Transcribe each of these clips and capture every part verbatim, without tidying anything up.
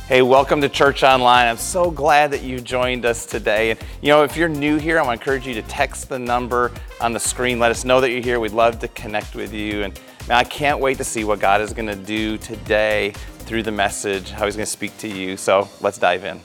Hey, welcome to Church Online. I'm so glad that you joined us today. And you know, if you're new here, I want to encourage you to text the number on the screen. Let us know that you're here. We'd love to connect with you. And man, I can't wait to see what God is going to do today through the message, how He's going to speak to you. So let's dive in.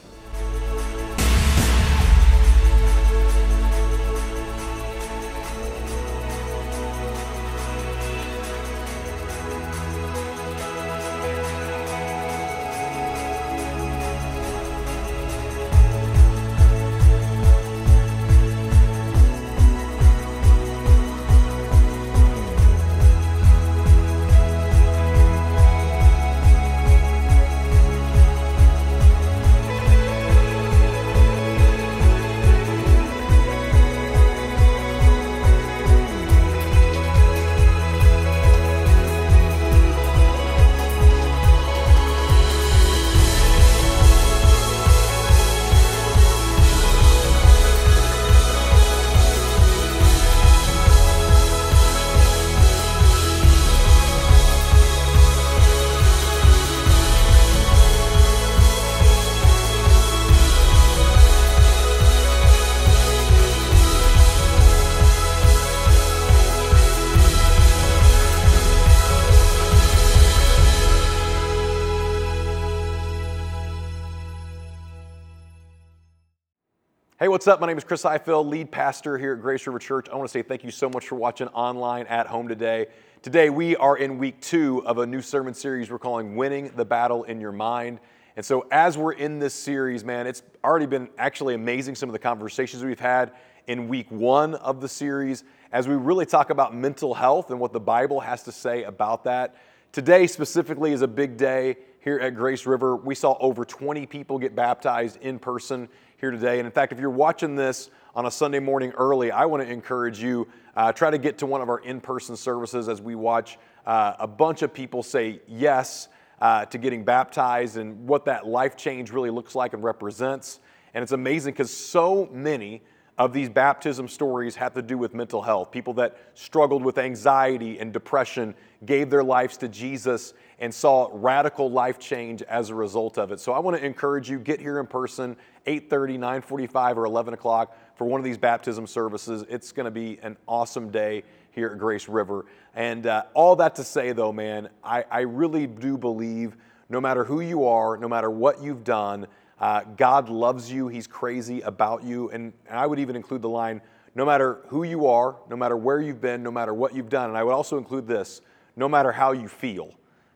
Hey, what's up? My name is Chris Highfield, lead pastor here at Grace River Church. I want to say thank you so much for watching online at home today. Today, we are in week two of a new sermon series we're calling Winning the Battle in Your Mind. And so as we're in this series, man, it's already been actually amazing some of the conversations we've had in week one of the series as we really talk about mental health and what the Bible has to say about that. Today specifically is a big day here at Grace River. We saw over twenty people get baptized in person here today. And in fact, if you're watching this on a Sunday morning early, I want to encourage you, uh, try to get to one of our in-person services as we watch uh, a bunch of people say yes uh, to getting baptized and what that life change really looks like and represents. And it's amazing because so many of these baptism stories have to do with mental health. People that struggled with anxiety and depression gave their lives to Jesus and saw radical life change as a result of it. So I want to encourage you, get here in person, eight thirty, nine forty-five, or eleven o'clock for one of these baptism services. It's going to be an awesome day here at Grace River. And uh, all that to say, though, man, I, I really do believe no matter who you are, no matter what you've done, uh, God loves you. He's crazy about you. And, and I would even include the line, no matter who you are, no matter where you've been, no matter what you've done. And I would also include this, no matter how you feel,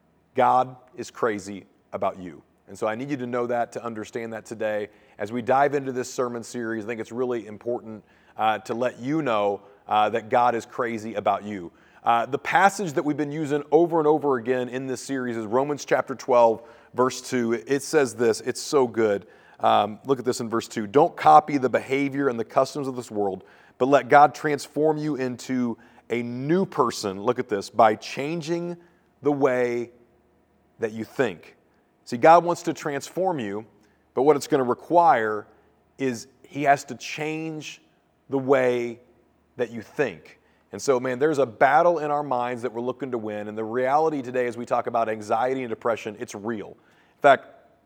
God is crazy about you. And so I need you to know that, to understand that today. As we dive into this sermon series, I think it's really important uh, to let you know uh, that God is crazy about you. Uh, the passage that we've been using over and over again in this series is Romans chapter twelve, verse two. It says this, it's so good. Um, look at this in verse two. Don't copy the behavior and the customs of this world, but let God transform you into a new person. Look at this, by changing the way that you think. See, God wants to transform you, but what it's going to require is He has to change the way that you think. And so, man, there's a battle in our minds that we're looking to win, and the reality today as we talk about anxiety and depression, it's real. In fact,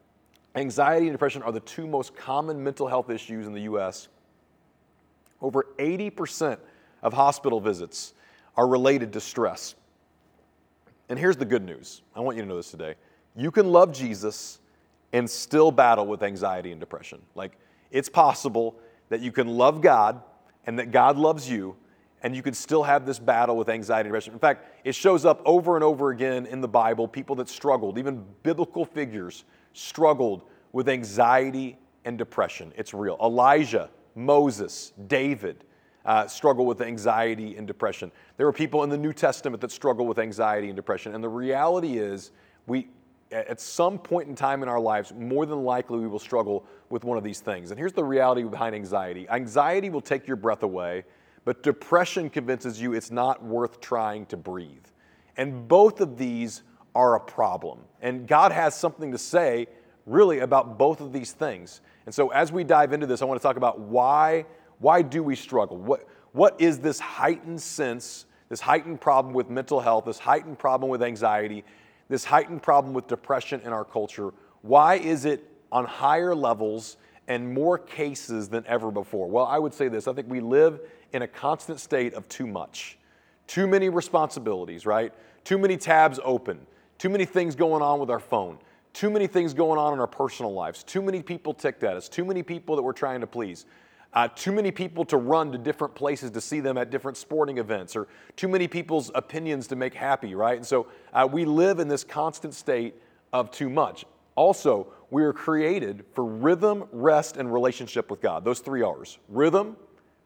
anxiety and depression are the two most common mental health issues in the U S. Over eighty percent of hospital visits are related to stress. And here's the good news. I want you to know this today. You can love Jesus and still battle with anxiety and depression. Like, it's possible that you can love God and that God loves you, and you can still have this battle with anxiety and depression. In fact, it shows up over and over again in the Bible, people that struggled, even biblical figures struggled with anxiety and depression. It's real. Elijah, Moses, David, Uh, struggle with anxiety and depression. There are people in the New Testament that struggle with anxiety and depression. And the reality is, we, at some point in time in our lives, more than likely we will struggle with one of these things. And here's the reality behind anxiety. Anxiety will take your breath away, but depression convinces you it's not worth trying to breathe. And both of these are a problem. And God has something to say, really, about both of these things. And so as we dive into this, I want to talk about why Why do we struggle? What, what is this heightened sense, this heightened problem with mental health, this heightened problem with anxiety, this heightened problem with depression in our culture? Why is it on higher levels and more cases than ever before? Well, I would say this. I think we live in a constant state of too much. Too many responsibilities, right? Too many tabs open. Too many things going on with our phone. Too many things going on in our personal lives. Too many people ticked at us. Too many people that we're trying to please. Uh, too many people to run to different places to see them at different sporting events, or too many people's opinions to make happy, right? And so uh, we live in this constant state of too much. Also, we are created for rhythm, rest, and relationship with God. Those three R's. Rhythm,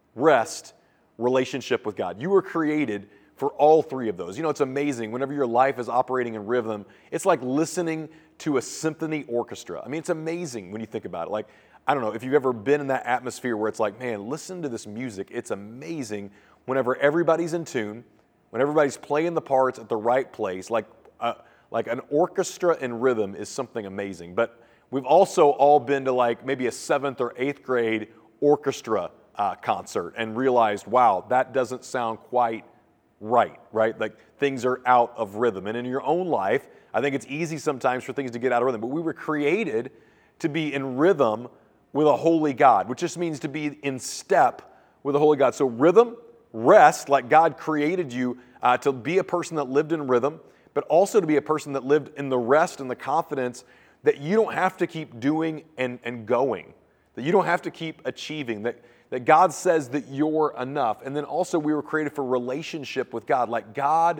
rest, relationship with God. You were created for all three of those. You know, it's amazing. Whenever your life is operating in rhythm, it's like listening to a symphony orchestra. I mean, it's amazing when you think about it. Like, I don't know if you've ever been in that atmosphere where it's like, man, listen to this music. It's amazing whenever everybody's in tune, when everybody's playing the parts at the right place. Like, uh, like an orchestra in rhythm is something amazing. But we've also all been to like maybe a seventh or eighth grade orchestra uh, concert and realized, wow, that doesn't sound quite right, right? Like things are out of rhythm. And in your own life, I think it's easy sometimes for things to get out of rhythm. But we were created to be in rhythm with a holy God, which just means to be in step with a holy God. So rhythm, rest, like God created you uh, to be a person that lived in rhythm, but also to be a person that lived in the rest and the confidence that you don't have to keep doing and, and going, that you don't have to keep achieving, that, that God says that you're enough. And then also we were created for relationship with God. Like God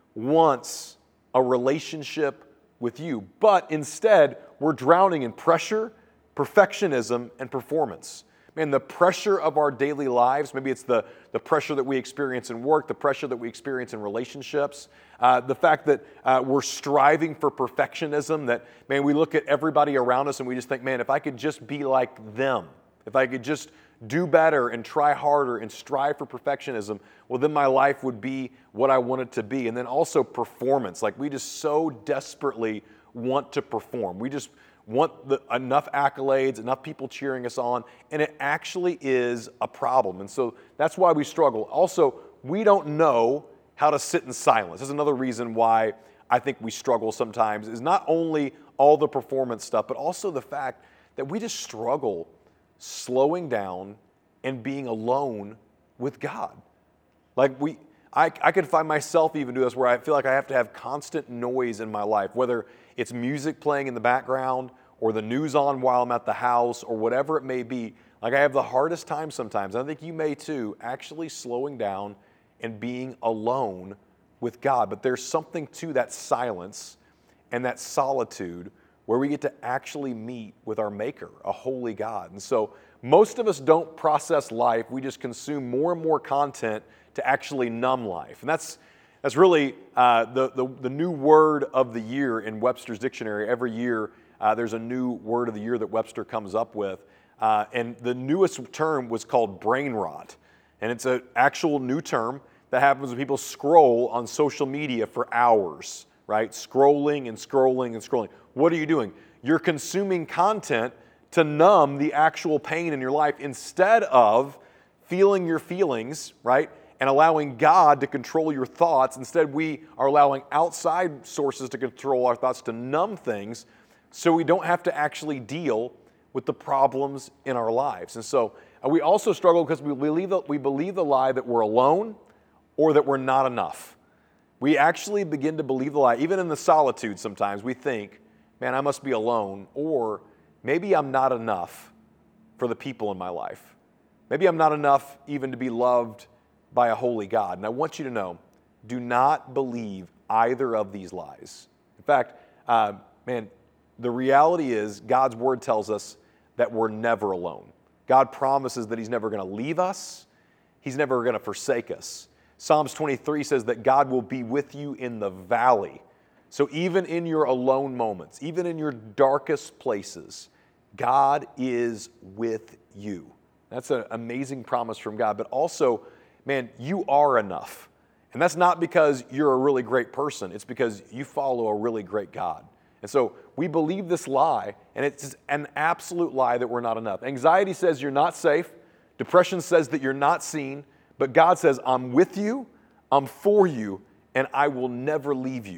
wants a relationship with you, but instead we're drowning in pressure, perfectionism, and performance. Man, the pressure of our daily lives, maybe it's the, the pressure that we experience in work, the pressure that we experience in relationships, uh, the fact that uh, we're striving for perfectionism, that, man, we look at everybody around us and we just think, man, if I could just be like them, if I could just do better and try harder and strive for perfectionism, well, then my life would be what I want it to be. And then also performance, like we just so desperately want to perform. We just want the, enough accolades, enough people cheering us on, and it actually is a problem. And so that's why we struggle. Also, we don't know how to sit in silence. This is another reason why I think we struggle sometimes, is not only all the performance stuff, but also the fact that we just struggle slowing down and being alone with God. Like we, I, I could find myself even do this where I feel like I have to have constant noise in my life, whether it's music playing in the background or the news on while I'm at the house or whatever it may be. Like I have the hardest time sometimes, I think you may too, actually slowing down and being alone with God. But there's something to that silence and that solitude where we get to actually meet with our Maker, a holy God. And so most of us don't process life, we just consume more and more content to actually numb life. And that's That's really uh, the, the, the new word of the year in Webster's dictionary. Every year uh, there's a new word of the year that Webster comes up with. Uh, and the newest term was called brain rot. And it's an actual new term that happens when people scroll on social media for hours, right? Scrolling and scrolling and scrolling. What are you doing? You're consuming content to numb the actual pain in your life instead of feeling your feelings, right? And allowing God to control your thoughts. Instead, we are allowing outside sources to control our thoughts, to numb things, so we don't have to actually deal with the problems in our lives. And so uh, we also struggle because we believe, the, we believe the lie that we're alone or that we're not enough. We actually begin to believe the lie. Even in the solitude sometimes, we think, man, I must be alone, or maybe I'm not enough for the people in my life. Maybe I'm not enough even to be loved by a holy God. And I want you to know, do not believe either of these lies. In fact, uh, man, the reality is God's word tells us that we're never alone. God promises that he's never going to leave us. He's never going to forsake us. Psalms twenty-three says that God will be with you in the valley. So even in your alone moments, even in your darkest places, God is with you. That's an amazing promise from God. But also, man, you are enough. And that's not because you're a really great person. It's because you follow a really great God. And so we believe this lie, and it's an absolute lie that we're not enough. Anxiety says you're not safe. Depression says that you're not seen. But God says, I'm with you, I'm for you, and I will never leave you.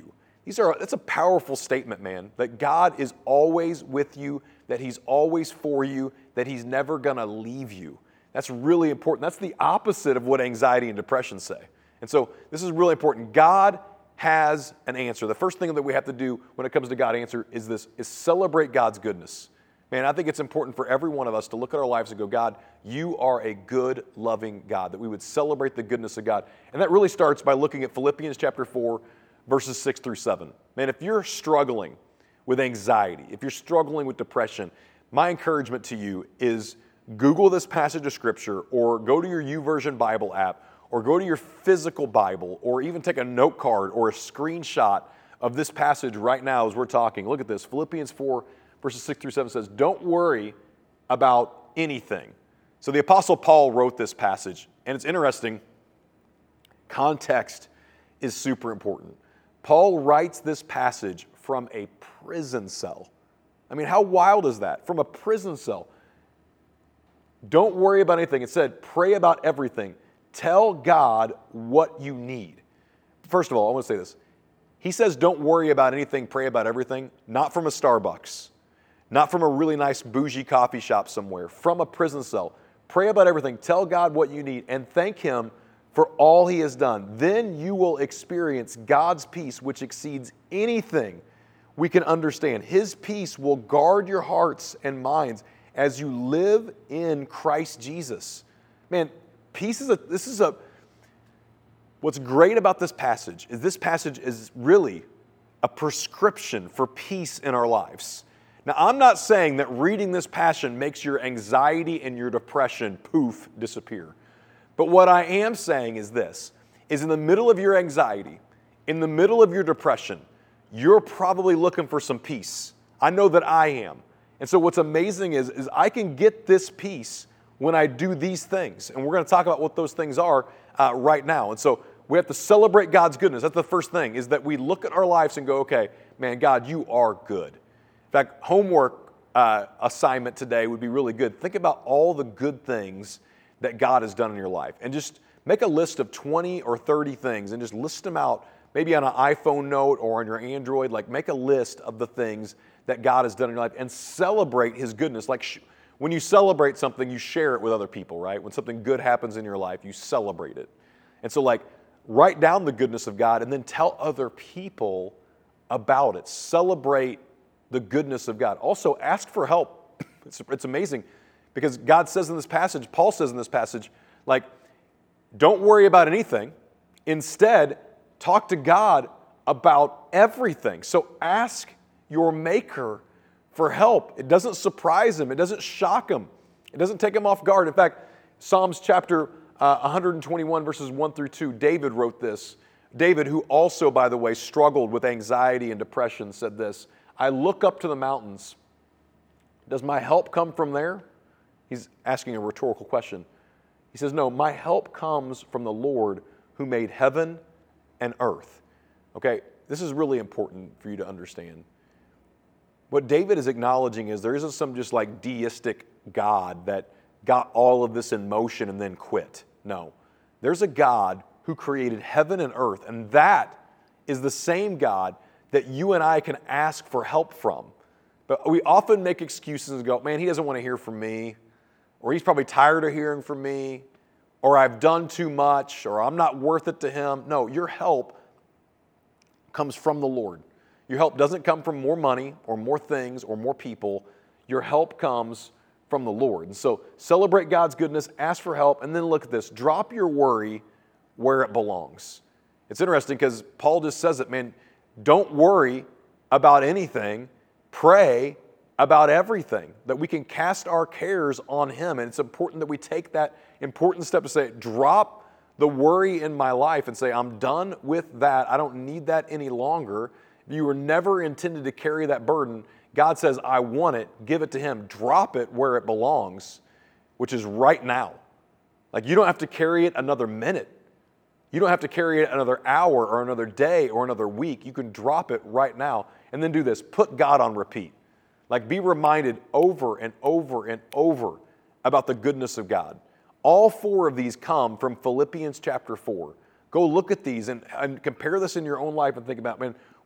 These are, that's a powerful statement, man, that God is always with you, that he's always for you, that he's never going to leave you. That's really important. That's the opposite of what anxiety and depression say. And so this is really important. God has an answer. The first thing that we have to do when it comes to God's answer is this, is celebrate God's goodness. Man, I think it's important for every one of us to look at our lives and go, God, you are a good, loving God, that we would celebrate the goodness of God. And that really starts by looking at Philippians chapter four, verses six through seven. Man, if you're struggling with anxiety, if you're struggling with depression, my encouragement to you is Google this passage of Scripture, or go to your YouVersion Bible app, or go to your physical Bible, or even take a note card or a screenshot of this passage right now as we're talking. Look at this. Philippians four, verses six through seven says, don't worry about anything. So the Apostle Paul wrote this passage, and it's interesting. Context is super important. Paul writes this passage from a prison cell. I mean, how wild is that? From a prison cell. Don't worry about anything. It said, pray about everything. Tell God what you need. First of all, I want to say this. He says, don't worry about anything, pray about everything. Not from a Starbucks. Not from a really nice bougie coffee shop somewhere. From a prison cell. Pray about everything. Tell God what you need and thank him for all he has done. Then you will experience God's peace, which exceeds anything we can understand. His peace will guard your hearts and minds as you live in Christ Jesus. Man, peace is a, this is a, what's great about this passage is this passage is really a prescription for peace in our lives. Now, I'm not saying that reading this passage makes your anxiety and your depression, poof, disappear. But what I am saying is this, is in the middle of your anxiety, in the middle of your depression, you're probably looking for some peace. I know that I am. And so what's amazing is, is I can get this peace when I do these things. And we're going to talk about what those things are uh, right now. And so we have to celebrate God's goodness. That's the first thing, is that we look at our lives and go, okay, man, God, you are good. In fact, homework uh, assignment today would be really good. Think about all the good things that God has done in your life. And just make a list of twenty or thirty things and just list them out, maybe on an iPhone note or on your Android. Like, make a list of the things that God has done in your life and celebrate his goodness. Like sh- when you celebrate something, you share it with other people, right? When something good happens in your life, you celebrate it. And so like, write down the goodness of God and then tell other people about it. Celebrate the goodness of God. Also, ask for help. It's, it's amazing because God says in this passage, Paul says in this passage, like, don't worry about anything. Instead, talk to God about everything. So ask your Maker for help. It doesn't surprise him. It doesn't shock him. It doesn't take him off guard. In fact, Psalms chapter uh, one twenty-one, verses one through two, David wrote this. David, who also, by the way, struggled with anxiety and depression, said this, I look up to the mountains. Does my help come from there? He's asking a rhetorical question. He says, no, my help comes from the Lord who made heaven and earth. Okay, this is really important for you to understand. What David is acknowledging is there isn't some just like deistic God that got all of this in motion and then quit. No, there's a God who created heaven and earth, and that is the same God that you and I can ask for help from. But we often make excuses and go, man, he doesn't want to hear from me, or he's probably tired of hearing from me, or I've done too much, or I'm not worth it to him. No, your help comes from the Lord. Your help doesn't come from more money or more things or more people. Your help comes from the Lord. And so celebrate God's goodness, ask for help, and then look at this. Drop your worry where it belongs. It's interesting because Paul just says it, man, don't worry about anything. Pray about everything, that we can cast our cares on him. And it's important that we take that important step to say, drop the worry in my life and say, I'm done with that. I don't need that any longer. You were never intended to carry that burden. God says, I want it. Give it to him. Drop it where it belongs, which is right now. Like, you don't have to carry it another minute. You don't have to carry it another hour or another day or another week. You can drop it right now. And then do this. Put God on repeat. Like, be reminded over and over and over about the goodness of God. All four of these come from Philippians chapter four. Go look at these and, and compare this in your own life and think about, man,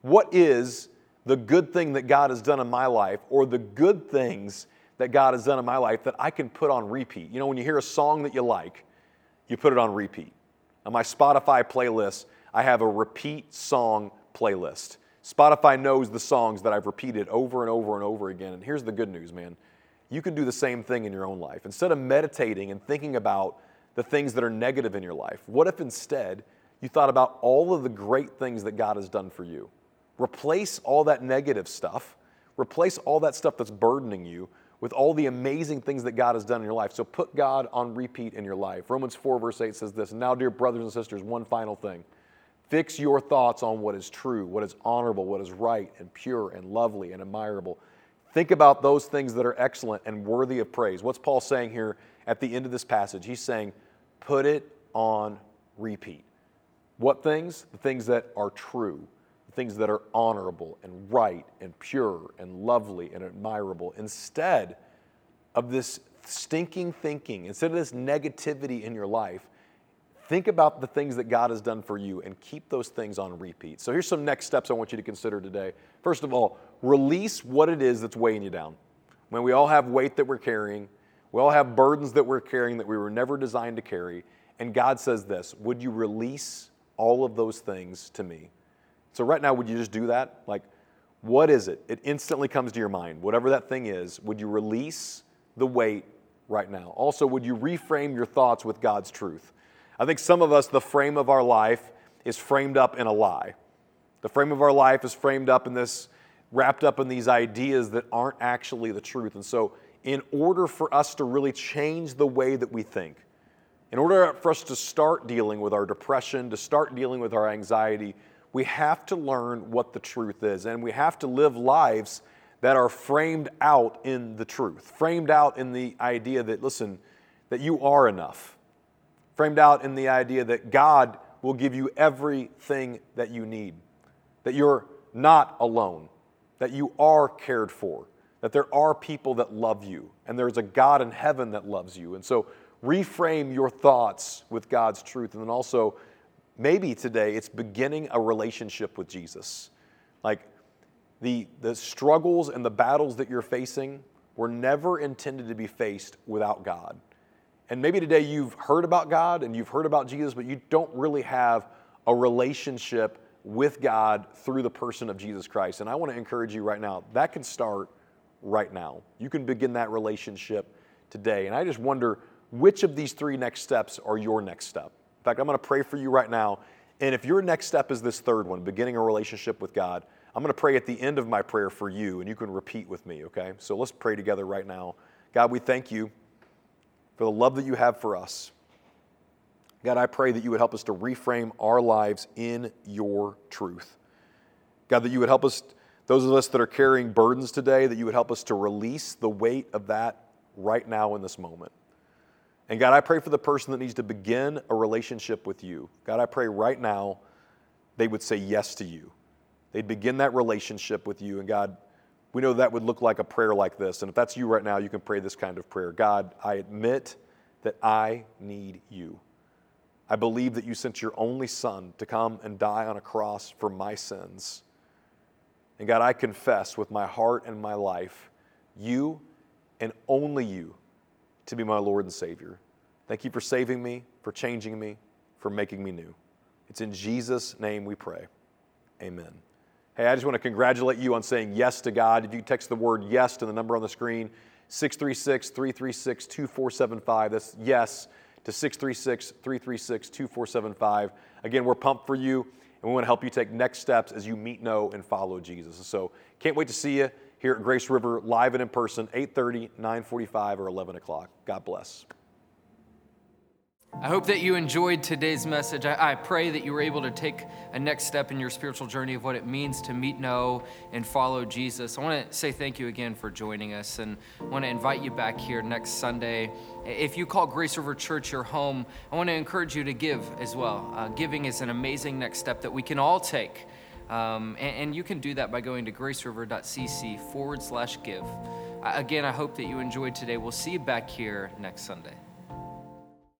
What is the good thing that God has done in my life, or the good things that God has done in my life that I can put on repeat? You know, when you hear a song that you like, you put it on repeat. On my Spotify playlist, I have a repeat song playlist. Spotify knows the songs that I've repeated over and over and over again. And here's the good news, man. You can do the same thing in your own life. Instead of meditating and thinking about the things that are negative in your life, what if instead you thought about all of the great things that God has done for you? Replace all that negative stuff. Replace all that stuff that's burdening you with all the amazing things that God has done in your life. So put God on repeat in your life. Romans four verse eight says this, "Now, dear brothers and sisters, one final thing. Fix your thoughts on what is true, what is honorable, what is right and pure and lovely and admirable. Think about those things that are excellent and worthy of praise." What's Paul saying here at the end of this passage? He's saying, put it on repeat. What things? The things that are true, the things that are honorable and right and pure and lovely and admirable. Instead of this stinking thinking, instead of this negativity in your life, think about the things that God has done for you and keep those things on repeat. So here's some next steps I want you to consider today. First of all, release what it is that's weighing you down. When we all have weight that we're carrying, we all have burdens that we're carrying that we were never designed to carry. And God says this, would you release all of those things to me? So right now, would you just do that? Like, what is it? It instantly comes to your mind. Whatever that thing is, would you release the weight right now? Also, would you reframe your thoughts with God's truth? I think some of us, the frame of our life is framed up in a lie. The frame of our life is framed up in this, wrapped up in these ideas that aren't actually the truth. And so in order for us to really change the way that we think, in order for us to start dealing with our depression, to start dealing with our anxiety, we have to learn what the truth is. And we have to live lives that are framed out in the truth, framed out in the idea that, listen, that you are enough. Framed out in the idea that God will give you everything that you need, that you're not alone, that you are cared for, that there are people that love you, and there's a God in heaven that loves you. And so reframe your thoughts with God's truth. And then also, maybe today it's beginning a relationship with Jesus. Like the, the struggles and the battles that you're facing were never intended to be faced without God. And maybe today you've heard about God and you've heard about Jesus, but you don't really have a relationship with God through the person of Jesus Christ. And I want to encourage you right now, that can start right now. You can begin that relationship today. And I just wonder, which of these three next steps are your next step? In fact, I'm going to pray for you right now. And if your next step is this third one, beginning a relationship with God, I'm going to pray at the end of my prayer for you, and you can repeat with me, okay? So let's pray together right now. God, we thank you for the love that you have for us. God, I pray that you would help us to reframe our lives in your truth. God, that you would help us, those of us that are carrying burdens today, that you would help us to release the weight of that right now in this moment. And God, I pray for the person that needs to begin a relationship with you. God, I pray right now they would say yes to you. They'd begin that relationship with you. And God, we know that would look like a prayer like this. And if that's you right now, you can pray this kind of prayer. God, I admit that I need you. I believe that you sent your only Son to come and die on a cross for my sins. And God, I confess with my heart and my life, you and only you to be my Lord and Savior. Thank you for saving me, for changing me, for making me new. It's in Jesus' name we pray. Amen. Hey, I just want to congratulate you on saying yes to God. If you text the word yes to the number on the screen, six three six, three three six, two four seven five. That's yes to six three six, three three six, two four seven five. Again, we're pumped for you, and we want to help you take next steps as you meet, know, and follow Jesus. So can't wait to see you here at Grace River, live and in person, eight thirty, nine forty-five, or eleven o'clock. God bless. I hope that you enjoyed today's message. I, I pray that you were able to take a next step in your spiritual journey of what it means to meet, know, and follow Jesus. I want to say thank you again for joining us, and I want to invite you back here next Sunday. If you call Grace River Church your home, I want to encourage you to give as well. Uh, giving is an amazing next step that we can all take. Um, and, and you can do that by going to graceriver.cc forward slash give. Again, I hope that you enjoyed today. We'll see you back here next Sunday.